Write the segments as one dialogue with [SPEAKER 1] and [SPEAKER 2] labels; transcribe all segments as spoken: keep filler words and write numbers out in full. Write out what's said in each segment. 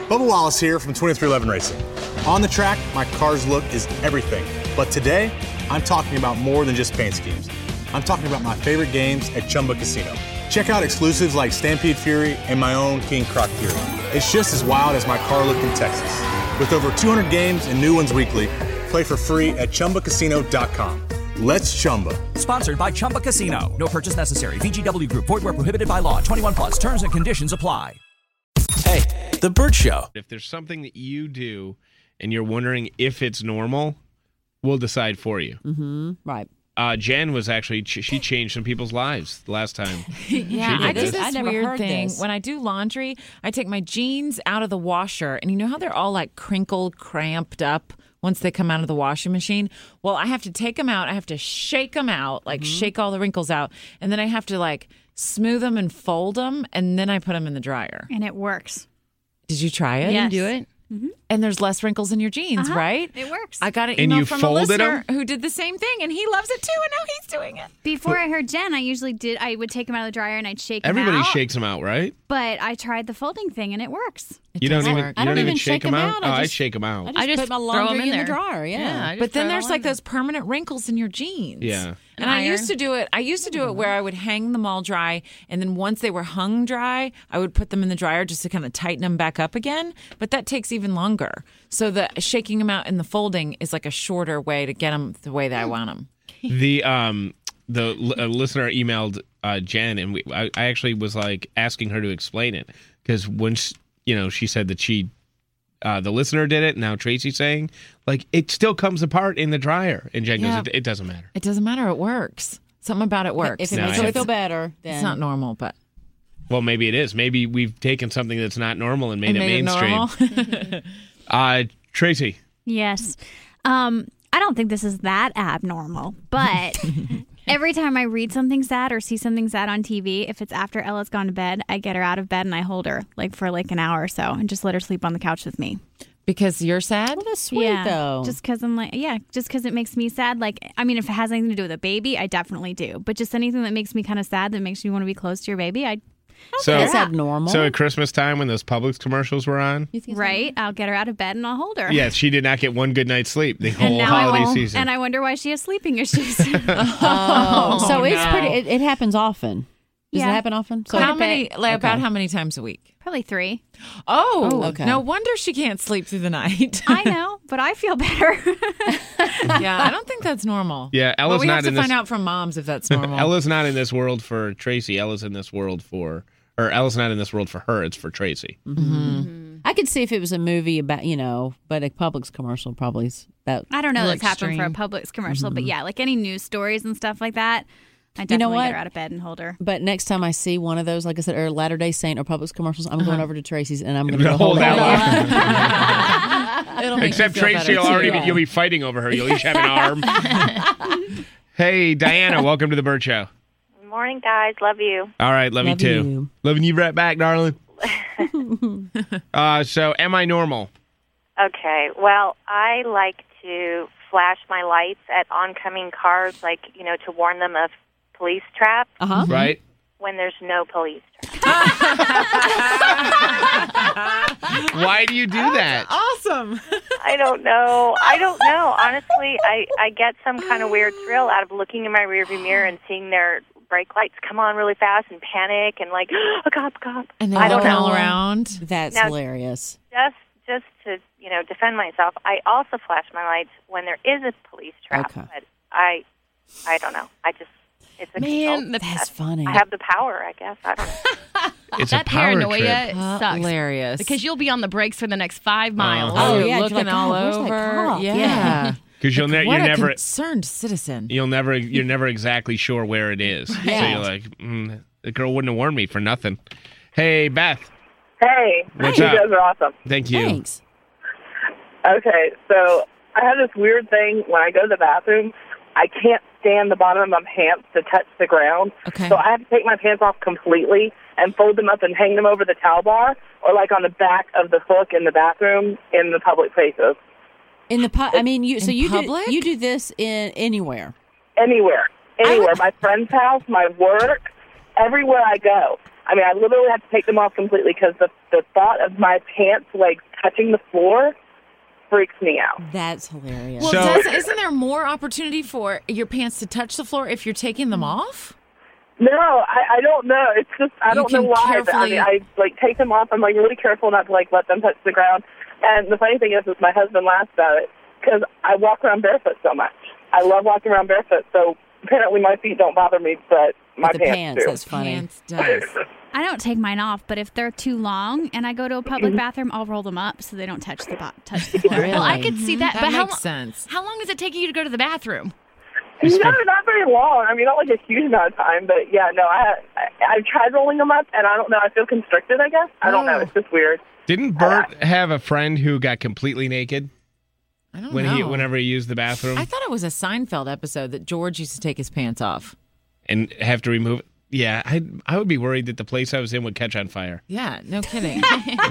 [SPEAKER 1] Bubba Wallace here from twenty-three eleven Racing. On the track, my car's look is everything. But today, I'm talking about more than just paint schemes. I'm talking about my favorite games at Chumba Casino. Check out exclusives like Stampede Fury and my own King Croc Fury. It's just as wild as my car look in Texas. With over two hundred games and new ones weekly, play for free at Chumba Casino dot com. Let's Chumba.
[SPEAKER 2] Sponsored by Chumba Casino. No purchase necessary. V G W Group. Void where prohibited by law. twenty-one plus. Terms and conditions apply.
[SPEAKER 3] Hey, The Bert Show.
[SPEAKER 4] If there's something that you do and you're wondering if it's normal, we'll decide for you.
[SPEAKER 5] Mm-hmm. Right.
[SPEAKER 4] Uh, Jen was actually, she changed some people's lives the last time.
[SPEAKER 6] Yeah, I do
[SPEAKER 5] this.
[SPEAKER 6] this
[SPEAKER 5] I never
[SPEAKER 6] weird
[SPEAKER 5] heard
[SPEAKER 6] thing.
[SPEAKER 5] this.
[SPEAKER 6] When I do laundry, I take my jeans out of the washer, and you know how they're all like crinkled, cramped up once they come out of the washing machine? Well, I have to take them out. I have to shake them out, like mm-hmm. shake all the wrinkles out, and then I have to like smooth them and fold them, and then I put them in the dryer.
[SPEAKER 7] And it works.
[SPEAKER 6] Did you try it?
[SPEAKER 7] Yes.
[SPEAKER 6] You do it?
[SPEAKER 7] Mm-hmm.
[SPEAKER 6] And there's less wrinkles in your jeans,
[SPEAKER 7] uh-huh.
[SPEAKER 6] right?
[SPEAKER 7] It works.
[SPEAKER 6] I got an
[SPEAKER 4] and
[SPEAKER 6] email
[SPEAKER 4] you
[SPEAKER 6] from a listener
[SPEAKER 4] them?
[SPEAKER 6] who did the same thing, and he loves it too, and now he's doing it.
[SPEAKER 7] Before I heard Jen, I usually did, I would take them out of the dryer and I'd shake
[SPEAKER 4] Everybody
[SPEAKER 7] them out.
[SPEAKER 4] shakes them out, right?
[SPEAKER 7] But I tried the folding thing and it works.
[SPEAKER 6] It
[SPEAKER 4] You don't
[SPEAKER 6] does
[SPEAKER 4] even,
[SPEAKER 6] work.
[SPEAKER 4] you
[SPEAKER 5] I
[SPEAKER 4] don't
[SPEAKER 5] don't
[SPEAKER 4] even
[SPEAKER 5] even
[SPEAKER 4] shake
[SPEAKER 5] shake
[SPEAKER 4] them
[SPEAKER 5] 'em
[SPEAKER 4] out?
[SPEAKER 5] out. I
[SPEAKER 4] Oh, I
[SPEAKER 5] just-
[SPEAKER 4] shake them out.
[SPEAKER 5] I just,
[SPEAKER 8] I just
[SPEAKER 5] put my
[SPEAKER 8] throw 'em
[SPEAKER 5] laundry
[SPEAKER 8] in
[SPEAKER 5] in, the
[SPEAKER 8] there.
[SPEAKER 5] dryer. Yeah.
[SPEAKER 8] Yeah, I just
[SPEAKER 6] But then
[SPEAKER 8] throw it
[SPEAKER 6] there's
[SPEAKER 8] all
[SPEAKER 6] like
[SPEAKER 8] in there.
[SPEAKER 6] those permanent wrinkles in your jeans.
[SPEAKER 4] Yeah.
[SPEAKER 6] And I used to do it. I used to do it where I would hang them all dry, and then once they were hung dry, I would put them in the dryer just to kind of tighten them back up again. But that takes even longer. So the shaking them out and the folding is like a shorter way to get them the way that I want them.
[SPEAKER 4] The um the l- uh, listener emailed uh, Jen, and we, I, I actually was like asking her to explain it because once you know she said that she uh, the listener did it. Now Tracy's saying like it still comes apart in the dryer, and Jen
[SPEAKER 6] Yeah.
[SPEAKER 4] goes, it, it doesn't matter.
[SPEAKER 6] It doesn't matter. It works. Something about it works.
[SPEAKER 5] If it
[SPEAKER 4] No,
[SPEAKER 5] makes
[SPEAKER 4] I
[SPEAKER 5] you
[SPEAKER 4] have
[SPEAKER 5] feel
[SPEAKER 4] to-
[SPEAKER 5] better, then
[SPEAKER 6] It's not normal, but
[SPEAKER 4] Well, maybe it is. Maybe we've taken something that's not normal and made
[SPEAKER 6] and
[SPEAKER 4] it
[SPEAKER 6] made
[SPEAKER 4] mainstream.
[SPEAKER 6] it normal.
[SPEAKER 4] uh, Tracy,
[SPEAKER 7] Yes. Um, I don't think this is that abnormal, but every time I read something sad or see something sad on T V, if it's after Ella's gone to bed, I get her out of bed and I hold her like for like an hour or so and just let her sleep on the couch with me.
[SPEAKER 6] Because you're sad?
[SPEAKER 5] Well, that's sweet,
[SPEAKER 7] yeah,
[SPEAKER 5] though.
[SPEAKER 7] just because I'm like, yeah, just because it makes me sad. Like, I mean, if it has anything to do with a baby, I definitely do. But just anything that makes me kind of sad, that makes me want to be close to your baby, I
[SPEAKER 4] so
[SPEAKER 5] That's abnormal.
[SPEAKER 4] so at Christmas time when those Publix commercials were on,
[SPEAKER 5] You think it's
[SPEAKER 7] right, I'll get her out of bed and I'll hold her.
[SPEAKER 4] yes, she did not get one good night's sleep the
[SPEAKER 7] And
[SPEAKER 4] whole
[SPEAKER 7] now I
[SPEAKER 4] holiday
[SPEAKER 7] won't-
[SPEAKER 4] season.
[SPEAKER 7] And I wonder why she has sleeping issues.
[SPEAKER 5] Oh, so it's
[SPEAKER 6] no.
[SPEAKER 5] pretty. It, it happens often. Does
[SPEAKER 7] Yeah.
[SPEAKER 5] it happen often? So
[SPEAKER 6] how
[SPEAKER 7] a
[SPEAKER 6] many?
[SPEAKER 7] bit.
[SPEAKER 6] Like, About
[SPEAKER 5] Okay.
[SPEAKER 6] how many times a week?
[SPEAKER 7] Probably three.
[SPEAKER 6] Oh,
[SPEAKER 5] Oh, okay.
[SPEAKER 6] No wonder she can't sleep through the night.
[SPEAKER 7] I know, but I feel better.
[SPEAKER 6] Yeah, I don't think that's normal.
[SPEAKER 4] Yeah, Ella's
[SPEAKER 6] but we
[SPEAKER 4] not
[SPEAKER 6] have to
[SPEAKER 4] in
[SPEAKER 6] find
[SPEAKER 4] this-
[SPEAKER 6] out from moms if that's normal.
[SPEAKER 4] Ella's not in this world for Tracy. Ella's in this world for, or Ella's not in this world for her. It's for Tracy.
[SPEAKER 5] Mm-hmm. I could see if it was a movie about, you know, but a Publix commercial probably is that.
[SPEAKER 7] I don't know
[SPEAKER 6] Real
[SPEAKER 7] that's happened for a
[SPEAKER 6] extreme.
[SPEAKER 7] Publix commercial,
[SPEAKER 5] Mm-hmm.
[SPEAKER 7] but yeah, like any news stories and stuff like that, I
[SPEAKER 5] You
[SPEAKER 7] definitely
[SPEAKER 5] know what?
[SPEAKER 7] get her out of bed and hold her.
[SPEAKER 5] But next time I see one of those, like I said, or Latter Day Saint or Publix commercials, I'm going over to Tracy's and I'm going to
[SPEAKER 4] Gonna
[SPEAKER 5] go hold
[SPEAKER 4] hold
[SPEAKER 5] her.
[SPEAKER 4] Ella.
[SPEAKER 6] It'll make
[SPEAKER 4] Except
[SPEAKER 6] you feel
[SPEAKER 4] Tracy,
[SPEAKER 6] better,
[SPEAKER 4] you'll already
[SPEAKER 6] too.
[SPEAKER 4] be, you'll be fighting over her. You'll each have an arm. Hey, Diana, welcome to the Bert Show.
[SPEAKER 9] Good morning, guys. Love you.
[SPEAKER 4] All right, love,
[SPEAKER 5] Love
[SPEAKER 4] you too.
[SPEAKER 5] you.
[SPEAKER 4] Loving you right back, darling. uh, so, am I normal?
[SPEAKER 9] Okay. Well, I like to flash my lights at oncoming cars, like, you know, to warn them of police traps
[SPEAKER 5] Uh huh.
[SPEAKER 4] Right?
[SPEAKER 9] when there's no police traps.
[SPEAKER 4] Why do you do that?
[SPEAKER 6] Awesome.
[SPEAKER 9] I don't know. I don't know. Honestly, I, I get some kind of weird thrill out of looking in my rearview mirror and seeing their brake lights come on really fast and panic and like, a cop, cop.
[SPEAKER 6] And
[SPEAKER 9] I
[SPEAKER 6] they're
[SPEAKER 9] don't
[SPEAKER 6] looking all
[SPEAKER 9] know.
[SPEAKER 6] around.
[SPEAKER 5] That's
[SPEAKER 9] Now-
[SPEAKER 5] hilarious.
[SPEAKER 9] Just just to, you know, defend myself, I also flash my lights when there is a police trap.
[SPEAKER 5] Okay.
[SPEAKER 9] But I I don't know. I just it's a
[SPEAKER 8] Man,
[SPEAKER 9] control.
[SPEAKER 8] the-
[SPEAKER 5] That's funny.
[SPEAKER 9] I have the power, I guess. I don't know.
[SPEAKER 4] It's
[SPEAKER 8] that
[SPEAKER 4] a power
[SPEAKER 8] paranoia
[SPEAKER 4] trip.
[SPEAKER 8] sucks.
[SPEAKER 6] Hilarious.
[SPEAKER 8] Because you'll be on the brakes for the next five miles.
[SPEAKER 4] Uh-huh.
[SPEAKER 5] Oh,
[SPEAKER 6] You're
[SPEAKER 5] yeah, you're
[SPEAKER 6] looking
[SPEAKER 5] like,
[SPEAKER 6] all
[SPEAKER 5] "God, where's that
[SPEAKER 6] over.
[SPEAKER 5] cop?"
[SPEAKER 6] Yeah.
[SPEAKER 5] Yeah.
[SPEAKER 4] Because you'll ne-
[SPEAKER 6] What
[SPEAKER 4] you're
[SPEAKER 6] a
[SPEAKER 4] never
[SPEAKER 6] concerned citizen.
[SPEAKER 4] you'll never you're never exactly sure where it is. So
[SPEAKER 5] Yeah.
[SPEAKER 4] you're like, mm, the girl wouldn't have warned me for nothing. Hey, Beth.
[SPEAKER 10] Hey,
[SPEAKER 4] What's
[SPEAKER 10] you
[SPEAKER 4] up?
[SPEAKER 10] guys are awesome.
[SPEAKER 4] Thank you.
[SPEAKER 5] Thanks.
[SPEAKER 10] Okay, so I have this weird thing when I go to the bathroom, I can't stand the bottom of my pants to touch the ground.
[SPEAKER 6] Okay.
[SPEAKER 10] So I have to take my pants off completely and fold them up and hang them over the towel bar or like on the back of the hook in the bathroom in the public places.
[SPEAKER 5] In the pu- I mean, you. So
[SPEAKER 6] In
[SPEAKER 5] you
[SPEAKER 6] public?
[SPEAKER 5] do you do this in anywhere?
[SPEAKER 10] Anywhere. Anywhere. My friend's house, my work, everywhere I go. I mean, I literally have to take them off completely because the, the thought of my pants legs touching the floor freaks me out.
[SPEAKER 5] That's hilarious.
[SPEAKER 6] Well,
[SPEAKER 4] So-
[SPEAKER 6] does, isn't there more opportunity for your pants to touch the floor if you're taking them off?
[SPEAKER 10] No, I, I don't know. It's just, I
[SPEAKER 6] You
[SPEAKER 10] don't know
[SPEAKER 6] can
[SPEAKER 10] why. But, I mean,
[SPEAKER 6] carefully-
[SPEAKER 10] I, like, take them off. I'm, like, really careful not to, like, let them touch the ground. And the funny thing is, is my husband laughs about it because I walk around barefoot so much. I love walking around barefoot, so apparently my feet don't bother me, but my
[SPEAKER 5] With the
[SPEAKER 10] pants,
[SPEAKER 5] pants,
[SPEAKER 10] do.
[SPEAKER 5] that's funny.
[SPEAKER 6] Pants does.
[SPEAKER 7] I don't take mine off, but if they're too long and I go to a public bathroom, I'll roll them up so they don't touch the bo- touch the floor.
[SPEAKER 5] Really?
[SPEAKER 8] Well, I could see that.
[SPEAKER 6] That
[SPEAKER 8] but how,
[SPEAKER 6] makes
[SPEAKER 8] lo-
[SPEAKER 6] sense.
[SPEAKER 8] how long is it taking you to go to the bathroom?
[SPEAKER 10] No, not very long. I mean, not like a huge amount of time, but yeah, no, I, I I've tried rolling them up, and I don't know. I feel constricted, I guess. I don't know. It's just weird.
[SPEAKER 4] Didn't Bert have a friend who got completely naked
[SPEAKER 6] I don't
[SPEAKER 4] when
[SPEAKER 6] know.
[SPEAKER 4] he whenever he used the bathroom
[SPEAKER 6] I thought it was a Seinfeld episode that George used to take his pants off.
[SPEAKER 4] and have to remove it? Yeah, I I would be worried that the place I was in would catch on fire.
[SPEAKER 6] Yeah, no kidding.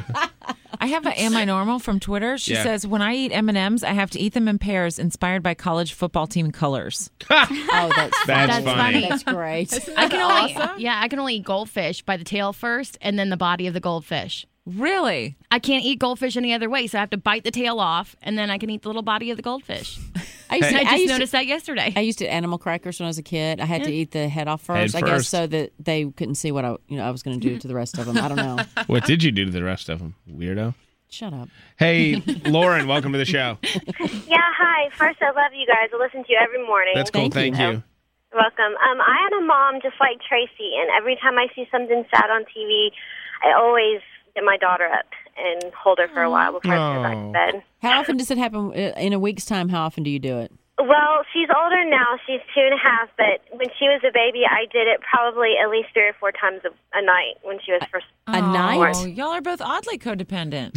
[SPEAKER 6] I have a Am I Normal from Twitter. She
[SPEAKER 4] Yeah.
[SPEAKER 6] says, when I eat M and M's, I have to eat them in pairs inspired by college football team colors.
[SPEAKER 5] Oh, that's
[SPEAKER 4] That's
[SPEAKER 5] funny.
[SPEAKER 4] funny.
[SPEAKER 5] That's great.
[SPEAKER 8] I can only yeah, I can only eat goldfish by the tail first, and then the body of the goldfish.
[SPEAKER 6] Really?
[SPEAKER 8] I can't eat goldfish any other way, so I have to bite the tail off, and then I can eat the little body of the goldfish.
[SPEAKER 5] I used
[SPEAKER 8] And
[SPEAKER 5] to,
[SPEAKER 8] I just
[SPEAKER 5] used
[SPEAKER 8] noticed
[SPEAKER 5] to,
[SPEAKER 8] that yesterday.
[SPEAKER 5] I used to eat animal crackers when I was a kid. I had to eat the head off first,
[SPEAKER 4] Head
[SPEAKER 5] I guess,
[SPEAKER 4] first.
[SPEAKER 5] so that they couldn't see what I, you know, I was going to do to the rest of them. I don't know.
[SPEAKER 4] What did you do to the rest of them, weirdo?
[SPEAKER 5] Shut up.
[SPEAKER 4] Hey, Lauren, welcome to the show.
[SPEAKER 11] Yeah, hi. First, I love you guys. I listen to you every morning.
[SPEAKER 4] That's cool. Thank,
[SPEAKER 5] Thank
[SPEAKER 4] you.
[SPEAKER 11] Welcome. Um, I had a mom just like Tracy, and every time I see something sad on T V, I always get my daughter up and hold her for a while before I put her back
[SPEAKER 4] Oh.
[SPEAKER 11] to bed.
[SPEAKER 5] How often does it happen? uh, In a week's time, how often do you do it?
[SPEAKER 11] Well, she's older now. She's two and a half, but when she was a baby, I did it probably at least three or four times a, a night when she was first.
[SPEAKER 5] A
[SPEAKER 6] oh,
[SPEAKER 5] night?
[SPEAKER 6] Y'all are both oddly codependent.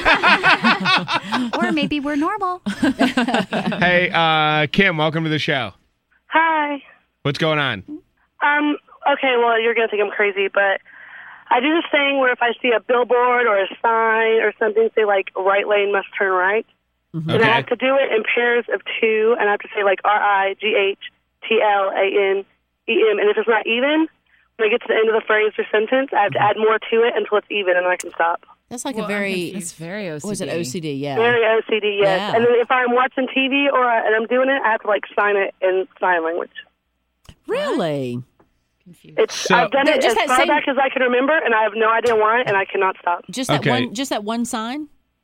[SPEAKER 7] Or maybe we're normal.
[SPEAKER 4] Hey, uh, Kim, welcome to the show.
[SPEAKER 10] Hi.
[SPEAKER 4] What's going on?
[SPEAKER 10] Um, okay, well, you're going to think I'm crazy, but I do this thing where if I see a billboard or a sign or something, say, like, right lane must turn right, and I
[SPEAKER 4] Okay.
[SPEAKER 10] have to do it in pairs of two, and I have to say, like, R I G H T L A N E M, and if it's not even, when I get to the end of the phrase or sentence, I have to add more to it until it's even, and then I can stop.
[SPEAKER 5] That's like
[SPEAKER 6] Well,
[SPEAKER 5] a very,
[SPEAKER 6] It's very O C D.
[SPEAKER 5] what was it, O C D? Yeah.
[SPEAKER 10] Very O C D, yes.
[SPEAKER 5] Yeah.
[SPEAKER 10] And then if I'm watching T V or I, and I'm doing it, I have to, like, sign it in sign language.
[SPEAKER 5] Really?
[SPEAKER 10] It's
[SPEAKER 4] So-
[SPEAKER 10] I've done
[SPEAKER 5] No,
[SPEAKER 10] it
[SPEAKER 5] just
[SPEAKER 10] as
[SPEAKER 5] that
[SPEAKER 10] far
[SPEAKER 5] same-
[SPEAKER 10] back as I can remember, and I have no idea why, and I cannot stop.
[SPEAKER 5] Just that
[SPEAKER 4] Okay.
[SPEAKER 5] one just that one sign?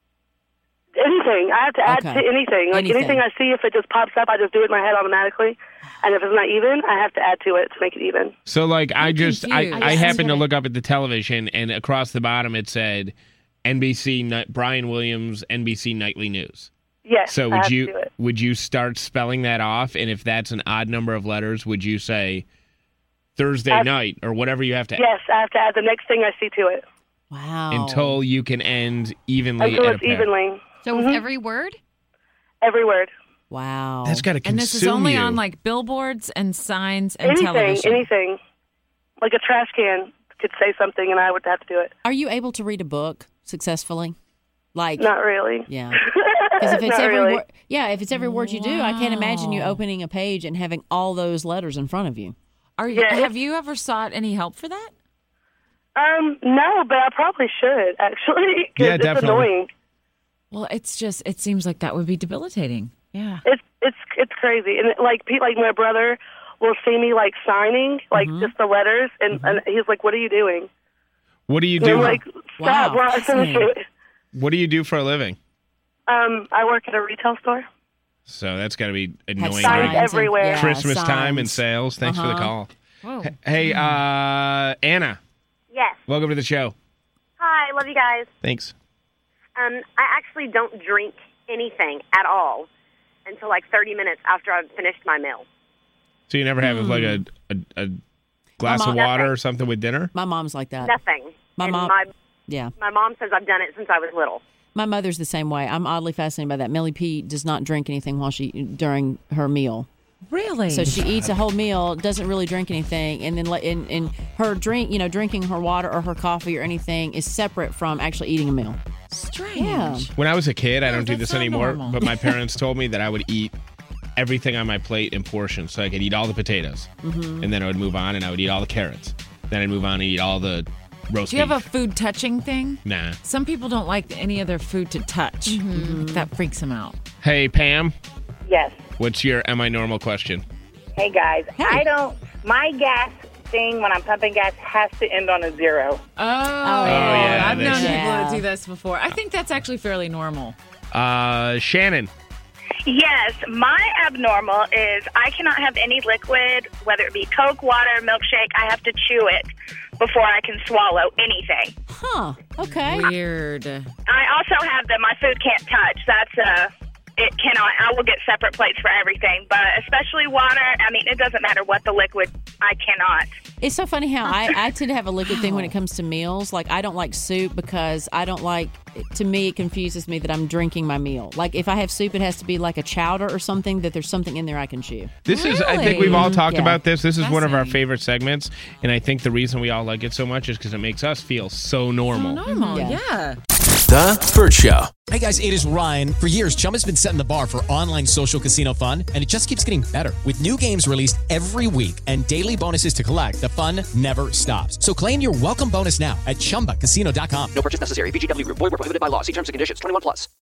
[SPEAKER 10] Anything. I have to add
[SPEAKER 5] Okay.
[SPEAKER 10] to anything. Like
[SPEAKER 5] Anything.
[SPEAKER 10] anything I see, if it just pops up, I just do it in my head automatically. And if it's not even, I have to add to it to make it even.
[SPEAKER 4] So, like, I just, I,
[SPEAKER 6] confused.
[SPEAKER 4] I
[SPEAKER 6] Yes.
[SPEAKER 4] happened to look up at the television, and across the bottom it said N B C, Ni- Brian Williams, N B C Nightly News.
[SPEAKER 10] Yes.
[SPEAKER 4] So
[SPEAKER 10] I
[SPEAKER 4] would
[SPEAKER 10] have
[SPEAKER 4] you
[SPEAKER 10] to do it.
[SPEAKER 4] would you start spelling that off? And if that's an odd number of letters, would you say Thursday
[SPEAKER 10] I've-
[SPEAKER 4] night or whatever you have to
[SPEAKER 10] Yes, I have to add the next thing I see to it
[SPEAKER 5] Wow.
[SPEAKER 4] until you can end evenly
[SPEAKER 10] until
[SPEAKER 4] at a
[SPEAKER 10] it's
[SPEAKER 4] pair?
[SPEAKER 10] evenly.
[SPEAKER 8] So with every word?
[SPEAKER 10] Every word.
[SPEAKER 5] Wow.
[SPEAKER 4] That's got to consume
[SPEAKER 6] And this is only
[SPEAKER 4] you.
[SPEAKER 6] on like billboards and signs and
[SPEAKER 10] Anything,
[SPEAKER 6] television.
[SPEAKER 10] anything. Like a trash can could say something, and I would have to do it.
[SPEAKER 5] Are you able to read a book successfully? Like
[SPEAKER 10] Not really.
[SPEAKER 5] Yeah. Because if it's
[SPEAKER 10] Not
[SPEAKER 5] every
[SPEAKER 10] really.
[SPEAKER 5] word, yeah, if it's every word you do, I can't imagine you
[SPEAKER 6] Wow.
[SPEAKER 5] opening a page and having all those letters in front of you.
[SPEAKER 6] Are you,
[SPEAKER 10] Yeah.
[SPEAKER 6] have you ever sought any help for that?
[SPEAKER 10] Um, no, but I probably should, actually. 'cause
[SPEAKER 4] Yeah,
[SPEAKER 10] it's
[SPEAKER 4] definitely.
[SPEAKER 10] annoying.
[SPEAKER 6] Well, it's just, it seems like that would be debilitating. Yeah.
[SPEAKER 10] It's it's it's crazy, and like pe- like my brother will see me like signing like
[SPEAKER 5] Mm-hmm.
[SPEAKER 10] just the letters, and, and he's like, "What are you doing?"
[SPEAKER 4] What do you
[SPEAKER 10] And
[SPEAKER 4] do?
[SPEAKER 10] I'm like, "Stop!"
[SPEAKER 5] Wow,
[SPEAKER 10] while I finish
[SPEAKER 5] fascinating.
[SPEAKER 10] it.
[SPEAKER 4] What do you do for a living?
[SPEAKER 10] Um, I work at a retail store.
[SPEAKER 4] So that's got to be
[SPEAKER 5] Have
[SPEAKER 4] annoying.
[SPEAKER 10] signs
[SPEAKER 4] right?
[SPEAKER 5] and-
[SPEAKER 10] everywhere.
[SPEAKER 5] yeah,
[SPEAKER 4] Christmas time and
[SPEAKER 5] signs.
[SPEAKER 4] sales. Thanks for the
[SPEAKER 5] Uh-huh.
[SPEAKER 4] call.
[SPEAKER 6] Whoa.
[SPEAKER 4] H- Hey, uh, Anna,
[SPEAKER 11] Yes.
[SPEAKER 4] welcome to the show.
[SPEAKER 11] Hi, love you guys.
[SPEAKER 4] Thanks.
[SPEAKER 11] Um, I actually don't drink anything at all until like thirty minutes after I've finished my meal.
[SPEAKER 4] So you never have like a, a, a glass
[SPEAKER 5] My
[SPEAKER 4] of
[SPEAKER 5] mom-
[SPEAKER 4] water or something with dinner?
[SPEAKER 5] My mom's like that.
[SPEAKER 11] Nothing.
[SPEAKER 5] My
[SPEAKER 11] and
[SPEAKER 5] mom-
[SPEAKER 11] my
[SPEAKER 5] Yeah.
[SPEAKER 11] my mom says I've done it since I was little.
[SPEAKER 5] My mother's the same way. I'm oddly fascinated by that. Millie P does not drink anything while she during her meal.
[SPEAKER 6] Really?
[SPEAKER 5] So she eats a whole meal, doesn't really drink anything, and then let in and her drink, you know, drinking her water or her coffee or anything is separate from actually eating a meal.
[SPEAKER 6] Strange.
[SPEAKER 5] Yeah.
[SPEAKER 4] When I was a kid, I
[SPEAKER 6] Oh,
[SPEAKER 4] don't do
[SPEAKER 6] that's
[SPEAKER 4] this
[SPEAKER 6] not
[SPEAKER 4] anymore,
[SPEAKER 6] normal.
[SPEAKER 4] but my parents told me that I would eat everything on my plate in portions. So I could eat all the potatoes,
[SPEAKER 5] Mm-hmm.
[SPEAKER 4] and then I would move on and I would eat all the carrots. Then I'd move on and eat all the roast
[SPEAKER 6] Do you
[SPEAKER 4] beef.
[SPEAKER 6] have a food touching thing?
[SPEAKER 4] Nah.
[SPEAKER 6] Some people don't like any of their food to touch.
[SPEAKER 5] Mm-hmm.
[SPEAKER 6] That freaks them out.
[SPEAKER 4] Hey, Pam,
[SPEAKER 12] Yes.
[SPEAKER 4] what's your am I normal question?
[SPEAKER 12] Hey, guys. I don't, my gas thing when I'm pumping gas has to end on a zero.
[SPEAKER 6] Oh,
[SPEAKER 4] yeah,
[SPEAKER 6] I've known
[SPEAKER 4] that's-
[SPEAKER 6] people
[SPEAKER 5] Yeah.
[SPEAKER 6] to do this before. I think that's actually fairly normal.
[SPEAKER 4] Uh, Shannon.
[SPEAKER 13] Yes, my abnormal is I cannot have any liquid, whether it be Coke, water, milkshake. I have to chew it before I can swallow anything.
[SPEAKER 5] Huh. Okay.
[SPEAKER 6] Weird.
[SPEAKER 13] I also have that my food can't touch. That's uh it cannot. I will get separate plates for everything, but especially water. I mean, it doesn't matter what the liquid. I cannot.
[SPEAKER 5] It's so funny how I, I tend to have a liquid thing when it comes to meals. Like, I don't like soup because I don't like, to me, it confuses me that I'm drinking my meal. Like, if I have soup, it has to be like a chowder or something, that there's something in there I can chew.
[SPEAKER 4] This is, I think we've all talked
[SPEAKER 5] Yeah.
[SPEAKER 4] about this. This is one of our
[SPEAKER 6] Fascinating.
[SPEAKER 4] favorite segments. And I think the reason we all like it so much is because it makes us feel so normal.
[SPEAKER 6] Normal,
[SPEAKER 5] Yeah.
[SPEAKER 6] yeah.
[SPEAKER 3] The Burt Show.
[SPEAKER 14] Hey guys, it is Ryan. For years, Chumba's been setting the bar for online social casino fun, and it just keeps getting better. With new games released every week and daily bonuses to collect, the fun never stops. So claim your welcome bonus now at chumba casino dot com.
[SPEAKER 2] No purchase necessary. V G W Group. Void where prohibited by law. See terms and conditions. twenty-one plus.